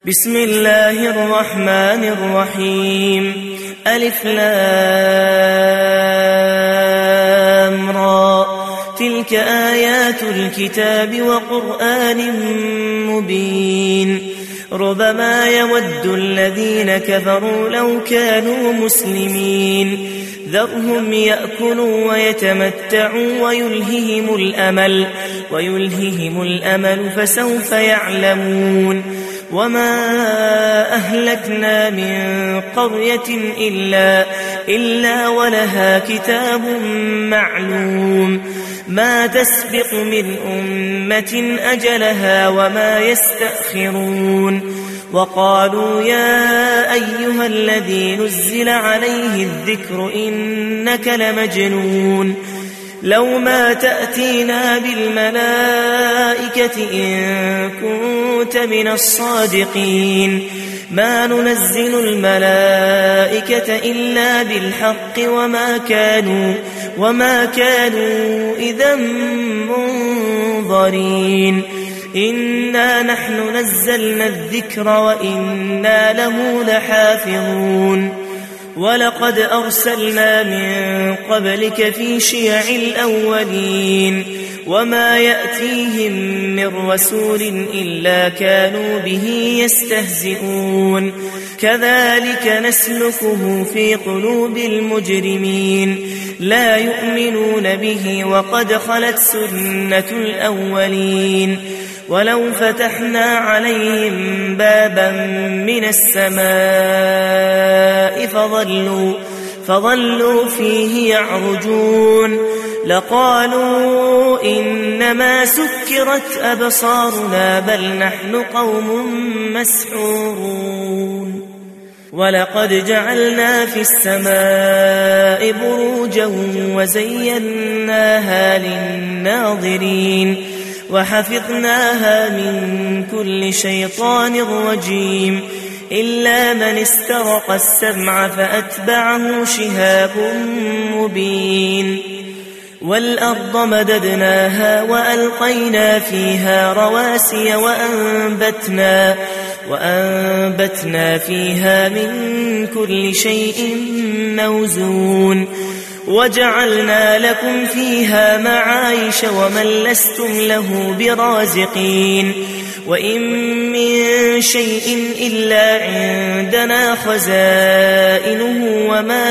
بسم الله الرحمن الرحيم. ألف لام را، تلك آيات الكتاب وقرآن مبين. ربما يود الذين كفروا لو كانوا مسلمين، ذرهم يأكلوا ويتمتعوا ويلههم الأمل فسوف يعلمون. وما أهلكنا من قرية إلا ولها كتاب معلوم، ما تسبق من أمة أجلها وما يستأخرون. وقالوا يا أيها الذي نزل عليه الذكر إنك لمجنون، لو ما تأتينا بالملائكة إن كنت من الصادقين. ما ننزل الملائكة إلا بالحق وما كانوا إذا منظرين. إنا نحن نزلنا الذكر وإنا له لحافظون. ولقد أرسلنا من قبلك في شيع الأولين، وما يأتيهم من رسول إلا كانوا به يستهزئون. كذلك نسلكه في قلوب المجرمين، لا يؤمنون به وقد خلت سنة الأولين. ولو فتحنا عليهم بابا من السماء فظلوا فيه يعرجون لقالوا إنما سكرت أبصارنا بل نحن قوم مسحورون. ولقد جعلنا في السماء بروجا وزيناها للناظرين، وحفظناها من كل شيطان رجيم، إلا من استرق السمع فأتبعه شهاب مبين. والأرض مددناها وألقينا فيها رواسي وأنبتنا فيها من كل شيء موزون. وجعلنا لكم فيها معايش ومن لستم له برازقين. وإن من شيء إلا عندنا خزائنه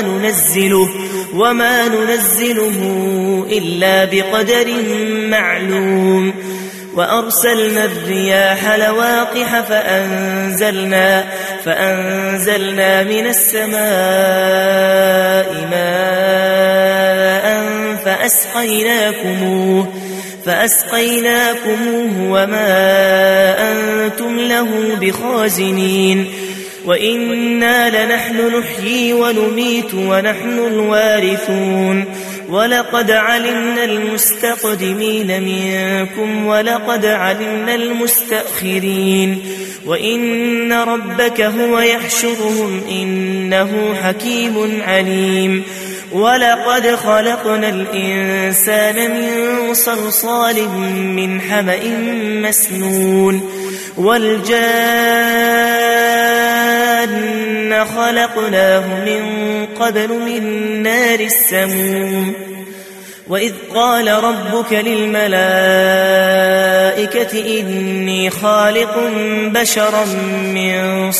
وما ننزله إلا بقدر معلوم. وأرسلنا الرياح لواقح فأنزلنا من السماء ماء فأسقيناكموه وما أنتم له بخازنين. وإنا لنحن نحيي ونميت ونحن الوارثون. ولقد علمنا المستقدمين منكم ولقد علمنا المستأخرين. وإن ربك هو يحشرهم إنه حكيم عليم. ولقد خلقنا الإنسان من صلصال من حمأ مسنون. والجان خلقناه من قبل من نار السموم. وإذ قال ربك للملائكة إني خالق بشرا من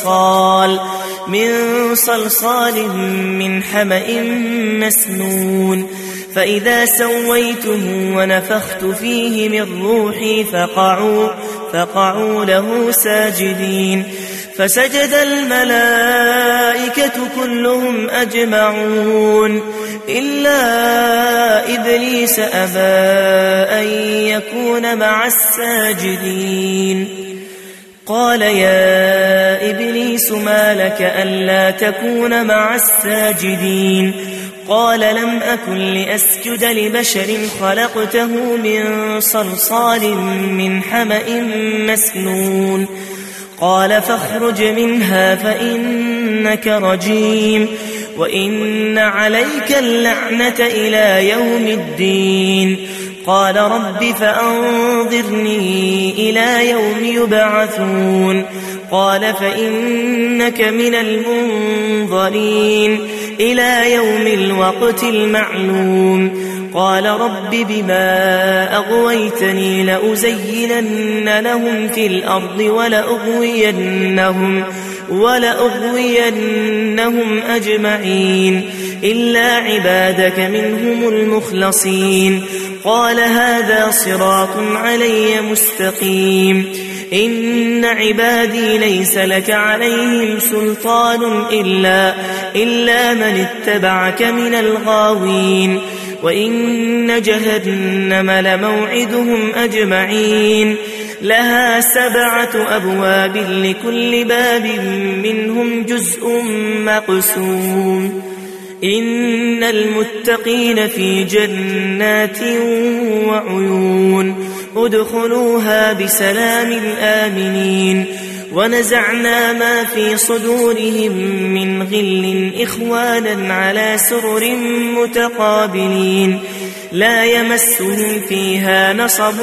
صلصال من حمأ مسنون. فإذا سويته ونفخت فيه من روحي فقعوا له ساجدين. فسجد الملائكة كلهم أجمعون إلا إبليس أبى أن يكون مع الساجدين. قال يا إبليس ما لك ألا تكون مع الساجدين؟ قال لم أكن لأسجد لبشر خلقته من صلصال من حمأ مسنون. قال فاخرج منها فإنك رجيم وإن عليك اللعنة إلى يوم الدين. قال رب فأنظرني إلى يوم يبعثون قال فإنك من المنظرين إلى يوم الوقت المعلوم قال رب بما أغويتني لأزينن لهم في الأرض ولأغوينهم أجمعين إلا عبادك منهم المخلصين قال هذا صراط علي مستقيم إن عبادي ليس لك عليهم سلطان إلا من اتبعك من الغاوين وإن جهنم لموعدهم أجمعين لها 7 أبواب لكل باب منهم جزء مقسوم إن المتقين في جنات وعيون ادخلوها بسلام آمنين ونزعنا ما في صدورهم من غل إخوانا على سرر متقابلين لا يمسهم فيها نصب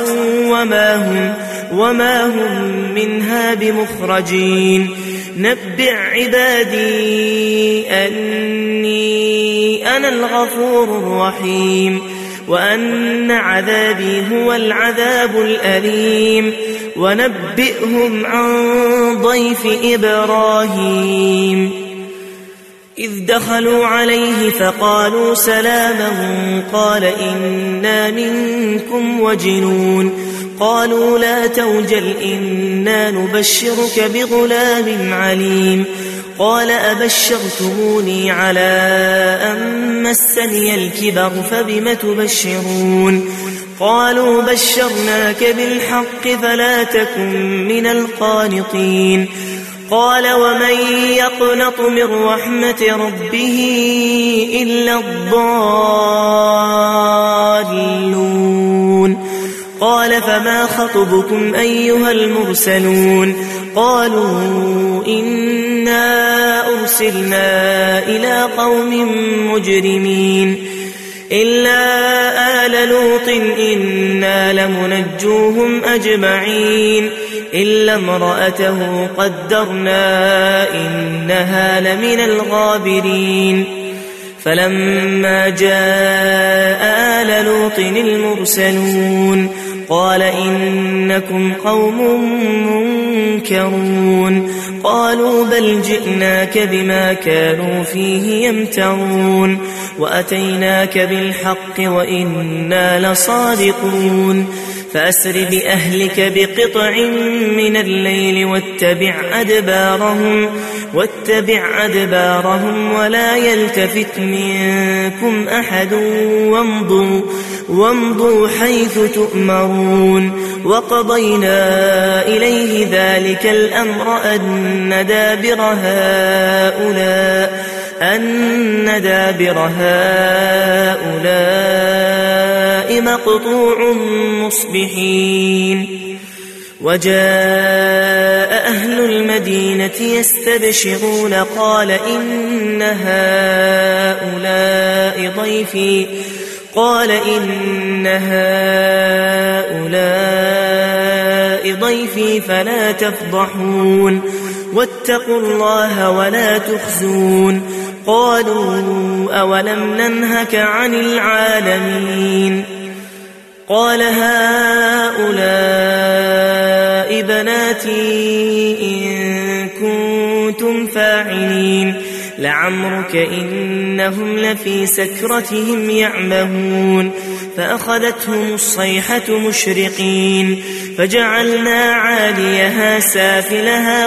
وما هم منها بمخرجين نبئ عبادي أني أنا الغفور الرحيم وأن عذابي هو العذاب الأليم ونبئهم عن ضيف إبراهيم إذ دخلوا عليه فقالوا سلاما قال إنا منكم وجنون قالوا لا توجل إنا نبشرك بغلام عليم قال أبشرتموني على أن مسني الكبر فبم تبشرون قالوا بشرناك بالحق فلا تكن من القانطين قال ومن يقنط من رحمة ربه إلا الضالون قال فما خطبكم أيها المرسلون قالوا إنا أرسلنا إلى قوم مجرمين إلا آل لوط إنا لمنجوهم أجمعين إلا امرأته قدرنا إنها لمن الغابرين فلما جاء آل لوط المرسلون قال إنكم قوم منكرون قالوا بل جئناك بما كانوا فيه يمترون وأتيناك بالحق وإنا لصادقون فأسر بأهلك بقطع من الليل واتبع أدبارهم ولا يلتفت منكم أحد وامضوا حيث تؤمرون وقضينا إليه ذلك الأمر أن دابر هؤلاء مقطوع مصبحين وجاء أهل المدينة يستبشرون قال إن هؤلاء ضيفي فلا تفضحون واتقوا الله ولا تخزون قالوا أولم ننهك عن العالمين قال هؤلاء بناتي إن كنتم فاعلين لعمرك إنهم لفي سكرتهم يعمهون فأخذتهم الصيحة مشرقين فجعلنا عاليها سافلها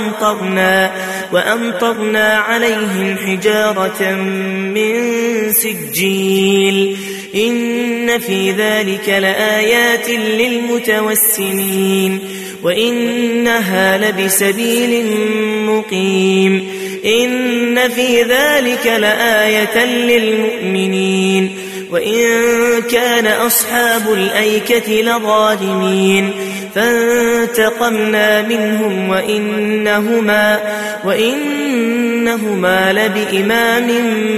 وأمطرنا عليهم حجارة من سجيل إن في ذلك لآيات للمتوسمين وإنها لبسبيل مقيم إن في ذلك لآية للمؤمنين وإن كان أصحاب الأيكة لظالمين فانتقمنا منهم وإنهما لبإمام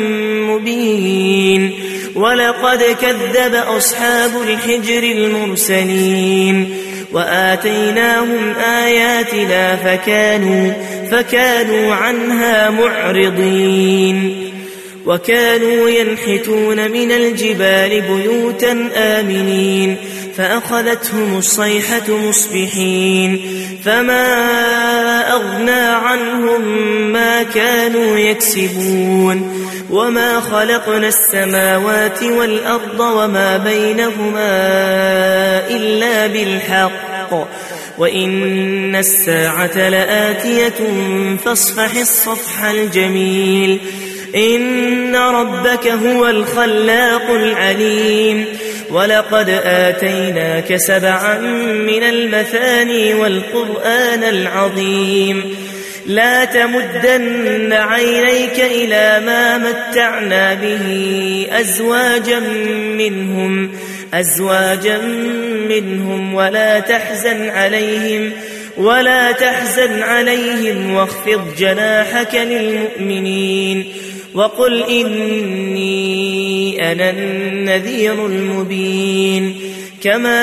مبين ولقد كذب أصحاب الحجر المرسلين وآتيناهم آياتنا فكانوا عنها معرضين وكانوا ينحتون من الجبال بيوتا آمنين فأخذتهم الصيحة مصبحين فما أغنى عنهم ما كانوا يكسبون وما خلقنا السماوات والأرض وما بينهما إلا بالحق وإن الساعة لآتية فاصفح الصفح الجميل إن ربك هو الخلاق العليم ولقد آتيناك 7 من المثاني والقرآن العظيم لا تمدن عينيك إلى ما متعنا به أزواجا منهم ولا تحزن عليهم واخفض جناحك للمؤمنين وقل إني أنا النذير المبين كما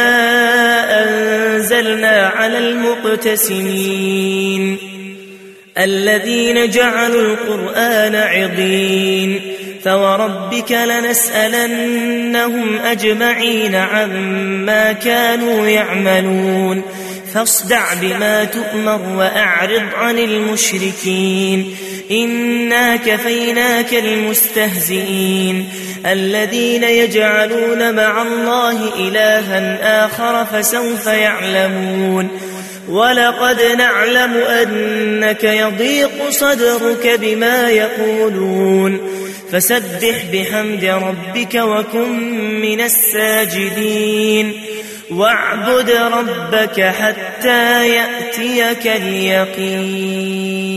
أنزلنا على المقتسمين الذين جعلوا القرآن عضين فوربك لنسألنهم أجمعين عما كانوا يعملون فاصدع بما تؤمر وأعرض عن المشركين إنا كفيناك المستهزئين الذين يجعلون مع الله إلها آخر فسوف يعلمون ولقد نعلم أنك يضيق صدرك بما يقولون فسبح بحمد ربك وكن من الساجدين واعبد ربك حتى يأتيك اليقين.